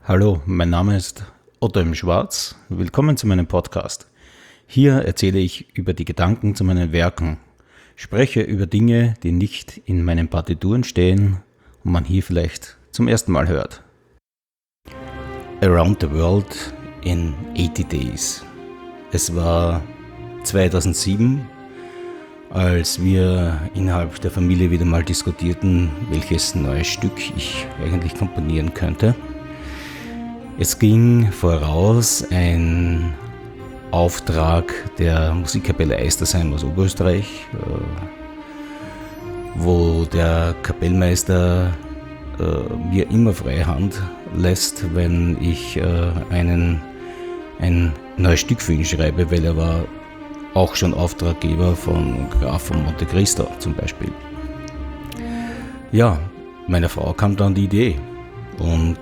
Hallo, mein Name ist Otto im Schwarz. Willkommen zu meinem Podcast. Hier erzähle ich über die Gedanken zu meinen Werken, spreche über Dinge, die nicht in meinen Partituren stehen und man hier vielleicht zum ersten Mal hört. Around the World in 80 Days. Es war 2007, als wir innerhalb der Familie wieder mal diskutierten, welches neues Stück ich eigentlich komponieren könnte. Es ging voraus ein Auftrag der Musikkapelle Eistersheim aus Oberösterreich, wo der Kapellmeister mir immer freie Hand lässt, wenn ich ein neues Stück für ihn schreibe, weil er war auch schon Auftraggeber von Graf von Monte Cristo zum Beispiel. Ja, meiner Frau kam dann die Idee und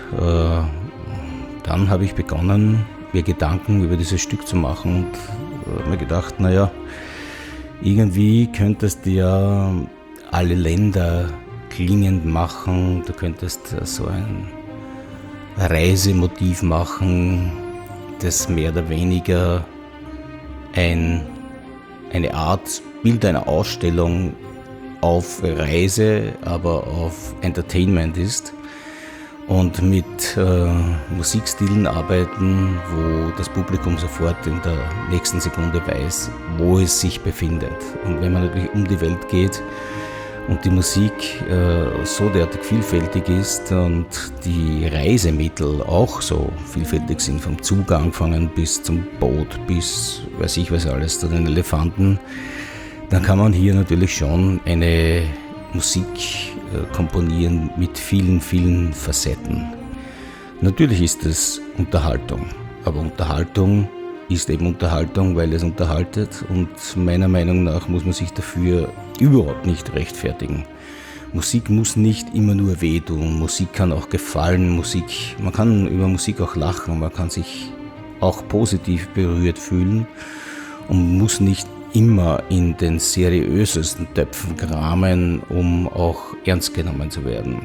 dann habe ich begonnen, mir Gedanken über dieses Stück zu machen und habe mir gedacht, irgendwie könntest du ja alle Länder klingend machen, du könntest so ein Reisemotiv machen, das mehr oder weniger eine Art Bild einer Ausstellung auf Reise, aber auf Entertainment ist. Und mit Musikstilen arbeiten, wo das Publikum sofort in der nächsten Sekunde weiß, wo es sich befindet. Und wenn man natürlich um die Welt geht und die Musik so derartig vielfältig ist und die Reisemittel auch so vielfältig sind, vom Zug angefangen bis zum Boot, bis weiß ich was alles, zu den Elefanten, dann kann man hier natürlich schon eine Musik komponieren mit vielen, vielen Facetten. Natürlich ist es Unterhaltung, aber Unterhaltung ist eben Unterhaltung, weil es unterhaltet und meiner Meinung nach muss man sich dafür überhaupt nicht rechtfertigen. Musik muss nicht immer nur wehtun, Musik kann auch gefallen, man kann über Musik auch lachen, man kann sich auch positiv berührt fühlen und muss nicht immer in den seriösesten Töpfen kramen, um auch ernst genommen zu werden.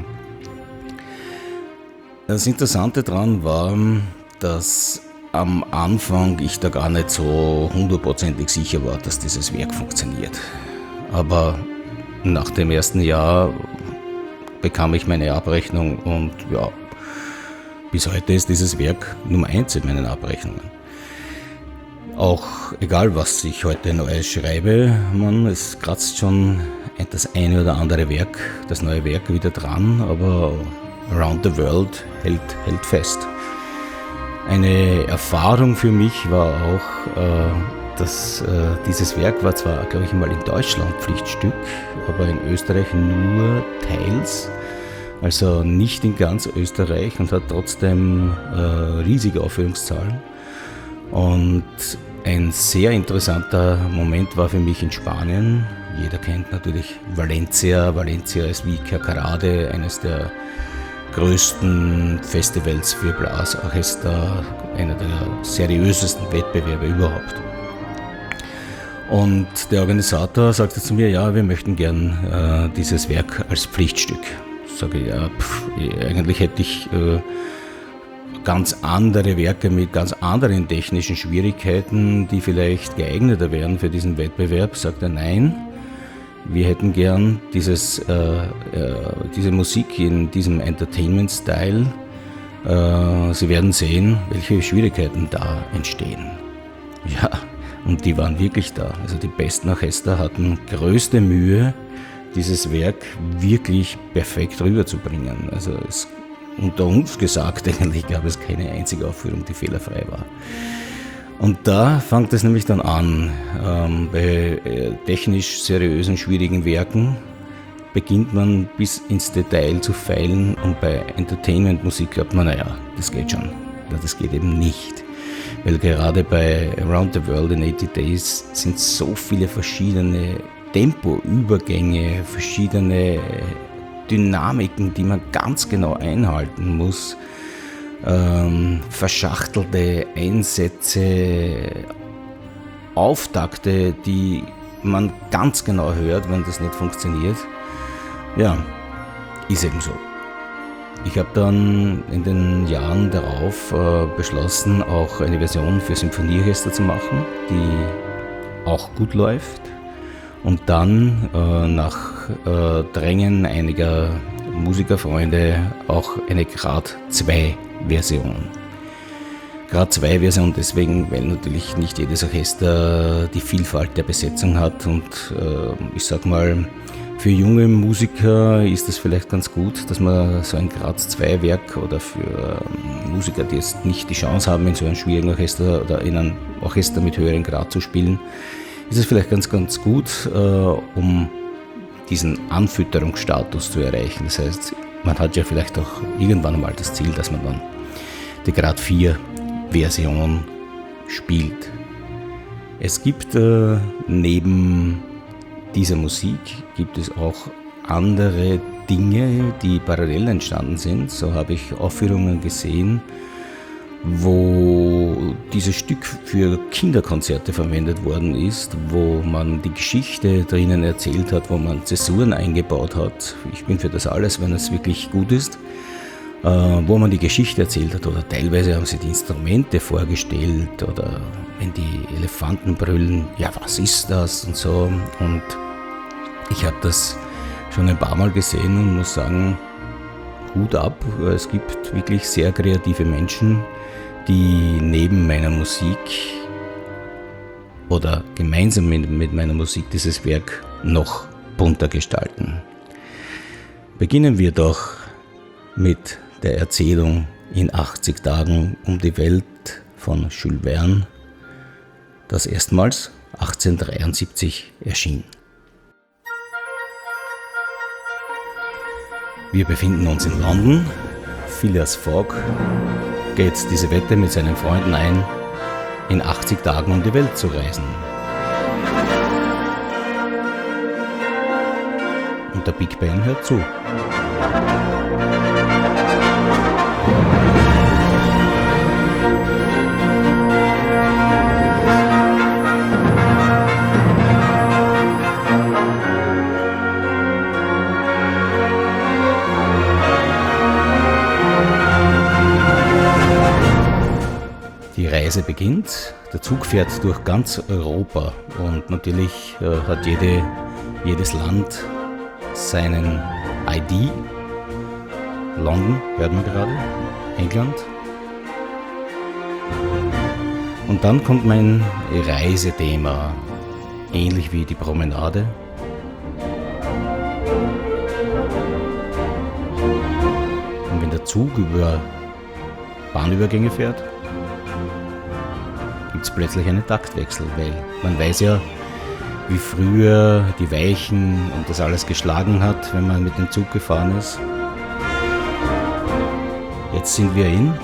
Das Interessante daran war, dass am Anfang ich da gar nicht so hundertprozentig sicher war, dass dieses Werk funktioniert. Aber nach dem ersten Jahr bekam ich meine Abrechnung und ja, bis heute ist dieses Werk Nummer 1 in meinen Abrechnungen. Auch egal, was ich heute Neues schreibe, es kratzt schon das eine oder andere Werk, das neue Werk wieder dran, aber Around the World hält fest. Eine Erfahrung für mich war auch, dass dieses Werk war zwar, glaube ich, mal in Deutschland Pflichtstück, aber in Österreich nur teils, also nicht in ganz Österreich und hat trotzdem riesige Aufführungszahlen. Und ein sehr interessanter Moment war für mich in Spanien. Jeder kennt natürlich Valencia. Valencia ist wie Cacarade, eines der größten Festivals für Blasorchester, einer der seriösesten Wettbewerbe überhaupt. Und der Organisator sagte zu mir, ja, wir möchten gern dieses Werk als Pflichtstück. Sage ich, ja, eigentlich hätte ich ganz andere Werke mit ganz anderen technischen Schwierigkeiten, die vielleicht geeigneter wären für diesen Wettbewerb, sagt er nein. Wir hätten gern diese Musik in diesem Entertainment-Style. Sie werden sehen, welche Schwierigkeiten da entstehen. Ja, und die waren wirklich da. Also die besten Orchester hatten größte Mühe, dieses Werk wirklich perfekt rüberzubringen. Also unter uns gesagt, eigentlich gab es keine einzige Aufführung, die fehlerfrei war. Und da fängt es nämlich dann an. Bei technisch seriösen, schwierigen Werken beginnt man bis ins Detail zu feilen und bei Entertainment-Musik glaubt man, das geht schon. Ja, das geht eben nicht. Weil gerade bei Around the World in 80 Days sind so viele verschiedene Tempoübergänge, verschiedene Dynamiken, die man ganz genau einhalten muss, verschachtelte Einsätze, Auftakte, die man ganz genau hört, wenn das nicht funktioniert. Ja, ist eben so. Ich habe dann in den Jahren darauf beschlossen, auch eine Version für Symphonieorchester zu machen, die auch gut läuft. Und dann nach Drängen einiger Musikerfreunde auch eine Grad 2 Version. Grad 2 Version deswegen, weil natürlich nicht jedes Orchester die Vielfalt der Besetzung hat und ich sag mal, für junge Musiker ist es vielleicht ganz gut, dass man so ein Grad 2 Werk oder für Musiker, die jetzt nicht die Chance haben, in so einem schwierigen Orchester oder in einem Orchester mit höherem Grad zu spielen, ist es vielleicht ganz gut, um diesen Anfütterungsstatus zu erreichen. Das heißt, man hat ja vielleicht auch irgendwann einmal das Ziel, dass man dann die Grad 4 Version spielt. Es gibt neben dieser Musik gibt es auch andere Dinge, die parallel entstanden sind. So habe ich Aufführungen gesehen, wo dieses Stück für Kinderkonzerte verwendet worden ist, wo man die Geschichte drinnen erzählt hat, wo man Zäsuren eingebaut hat. Ich bin für das alles, wenn es wirklich gut ist. Wo man die Geschichte erzählt hat oder teilweise haben sie die Instrumente vorgestellt oder wenn die Elefanten brüllen, ja was ist das und so. Und ich habe das schon ein paar Mal gesehen und muss sagen, Hut ab, es gibt wirklich sehr kreative Menschen, die neben meiner Musik oder gemeinsam mit meiner Musik dieses Werk noch bunter gestalten. Beginnen wir doch mit der Erzählung in 80 Tagen um die Welt von Jules Verne, das erstmals 1873 erschien. Wir befinden uns in London. Phileas Fogg geht diese Wette mit seinen Freunden ein, in 80 Tagen um die Welt zu reisen. Und der Big Ben hört zu. Die Reise beginnt, der Zug fährt durch ganz Europa und natürlich hat jedes Land seinen ID. London, hört man gerade, England. Und dann kommt mein Reisethema, ähnlich wie die Promenade. Und wenn der Zug über Bahnübergänge fährt, gibt es plötzlich einen Taktwechsel, weil man weiß ja, wie früher die Weichen und das alles geschlagen hat, wenn man mit dem Zug gefahren ist. Jetzt sind wir in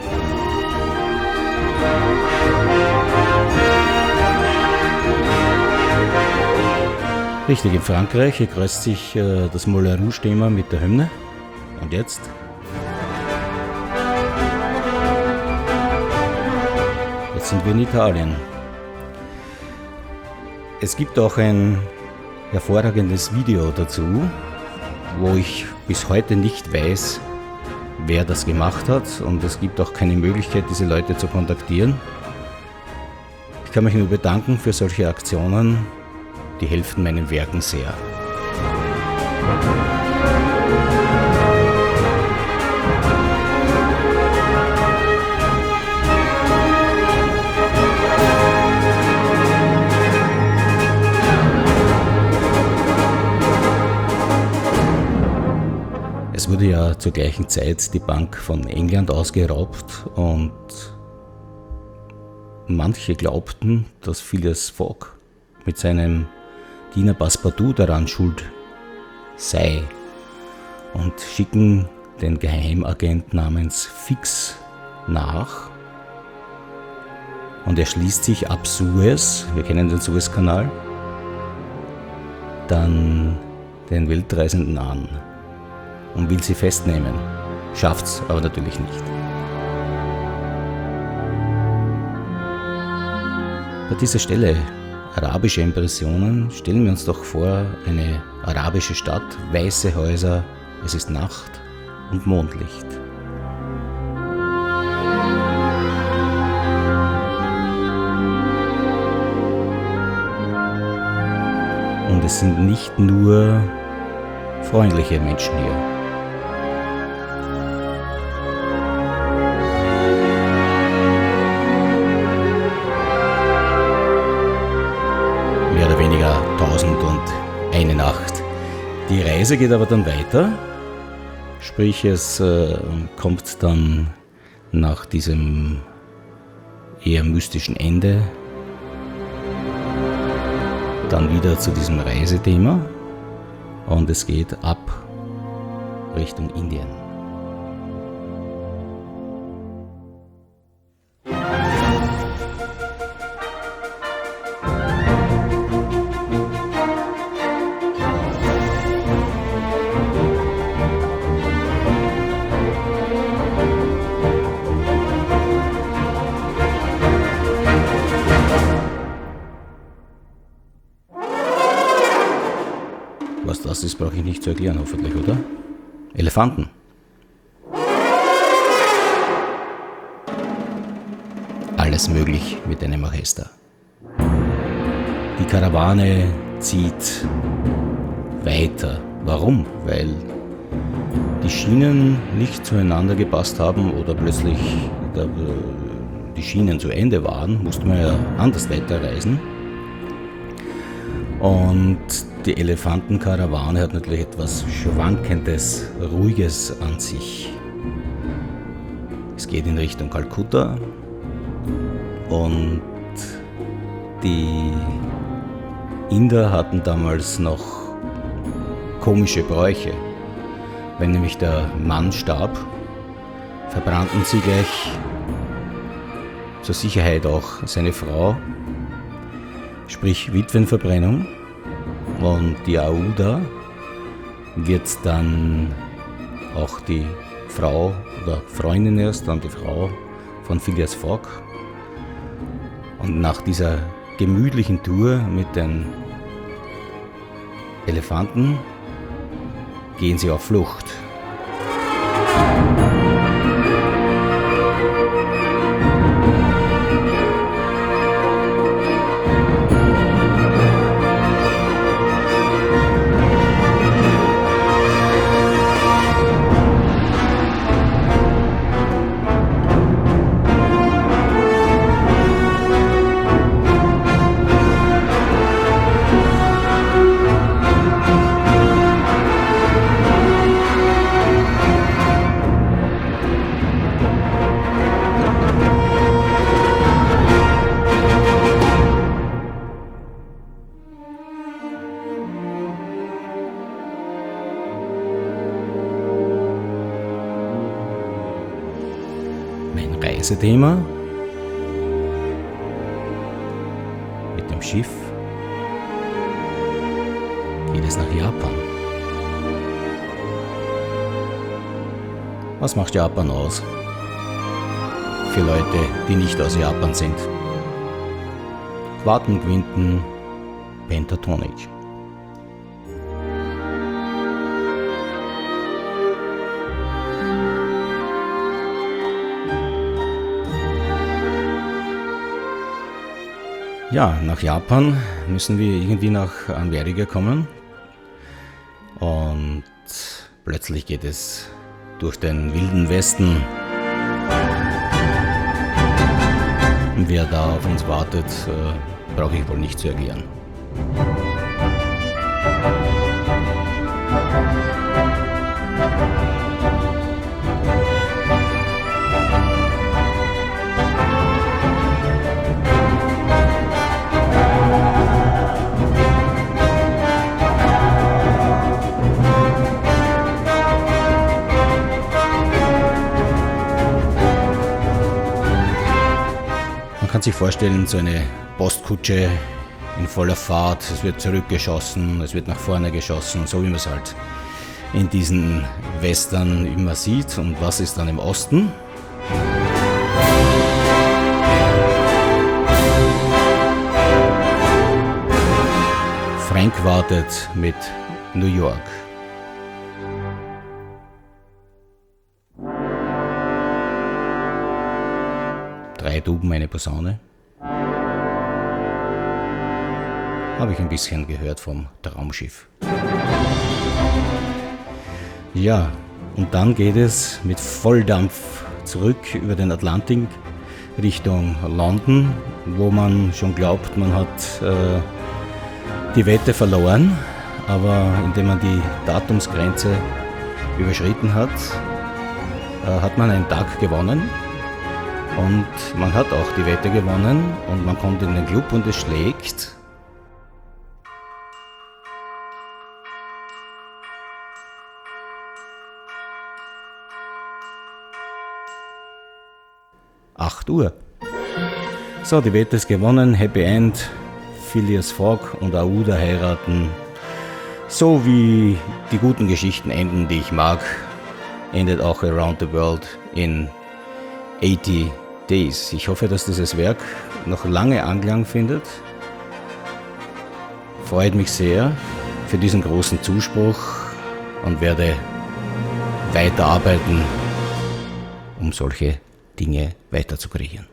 richtig in Frankreich. Hier kreuzt sich das Moulin Rouge-Thema mit der Hymne. Und jetzt? Jetzt sind wir in Italien. Es gibt auch ein hervorragendes Video dazu, wo ich bis heute nicht weiß, wer das gemacht hat, und es gibt auch keine Möglichkeit, diese Leute zu kontaktieren. Ich kann mich nur bedanken für solche Aktionen, die helfen meinen Werken sehr. Es wurde ja zur gleichen Zeit die Bank von England ausgeraubt und manche glaubten, dass Phileas Fogg mit seinem Diener Passepartout daran schuld sei und schicken den Geheimagent namens Fix nach und er schließt sich ab Suez, wir kennen den Suezkanal, dann den Weltreisenden an und will sie festnehmen. Schafft's aber natürlich nicht. Bei dieser Stelle, arabische Impressionen, stellen wir uns doch vor, eine arabische Stadt, weiße Häuser, es ist Nacht und Mondlicht. Und es sind nicht nur freundliche Menschen hier. Mehr oder weniger 1001 Nacht. Die Reise geht aber dann weiter, sprich es kommt dann nach diesem eher mystischen Ende dann wieder zu diesem Reisethema und es geht ab Richtung Indien. Was das ist, brauche ich nicht zu erklären, hoffentlich, oder? Elefanten. Alles möglich mit einem Orchester. Die Karawane zieht weiter. Warum? Weil die Schienen nicht zueinander gepasst haben oder plötzlich die Schienen zu Ende waren, musste man ja anders weiterreisen. Und die Elefantenkarawane hat natürlich etwas Schwankendes, Ruhiges an sich. Es geht in Richtung Kalkutta und die Inder hatten damals noch komische Bräuche. Wenn nämlich der Mann starb, verbrannten sie gleich zur Sicherheit auch seine Frau, sprich Witwenverbrennung. Und die Aouda wird dann auch die Frau oder Freundin erst, dann die Frau von Phileas Fogg. Und nach dieser gemütlichen Tour mit den Elefanten gehen sie auf Flucht. Mein Reisethema mit dem Schiff geht es nach Japan. Was macht Japan aus? Für Leute, die nicht aus Japan sind. Quarten, Quinten, Pentatonik. Ja, nach Japan müssen wir irgendwie nach Amerika kommen und plötzlich geht es durch den wilden Westen. Wer da auf uns wartet, brauche ich wohl nicht zu erklären. Man kann sich vorstellen, so eine Postkutsche in voller Fahrt, es wird zurückgeschossen, es wird nach vorne geschossen, so wie man es halt in diesen Western immer sieht. Und was ist dann im Osten? Frank wartet mit New York. 3 Tuben, eine Posaune. Habe ich ein bisschen gehört vom Traumschiff. Ja, und dann geht es mit Volldampf zurück über den Atlantik Richtung London, wo man schon glaubt, man hat die Wette verloren, aber indem man die Datumsgrenze überschritten hat, hat man einen Tag gewonnen und man hat auch die Wette gewonnen und man kommt in den Club und es schlägt 8 Uhr. So, die Wette ist gewonnen, Happy End, Phileas Fogg und Aouda heiraten. So wie die guten Geschichten enden, die ich mag, endet auch Around the World in 80 Days. Ich hoffe, dass dieses Werk noch lange Anklang findet. Freut mich sehr für diesen großen Zuspruch und werde weiterarbeiten, um solche Dinge weiter zu kreieren.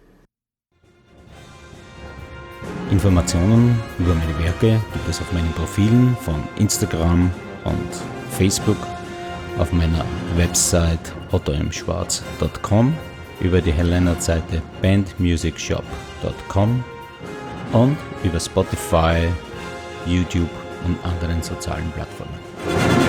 Informationen über meine Werke gibt es auf meinen Profilen von Instagram und Facebook, auf meiner Website ottomschwarz.com, über die Helena-Seite bandmusicshop.com und über Spotify, YouTube und anderen sozialen Plattformen.